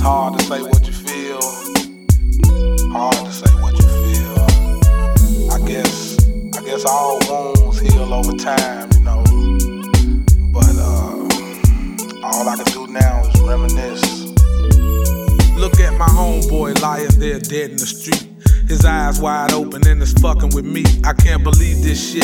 hard to say what you feel. Hard to say what you feel. I guess all wounds heal over time, you know. But all I can do now is reminisce. Look at my homeboy lying there dead in the street. His eyes wide open and is fucking with me. I can't believe this shit.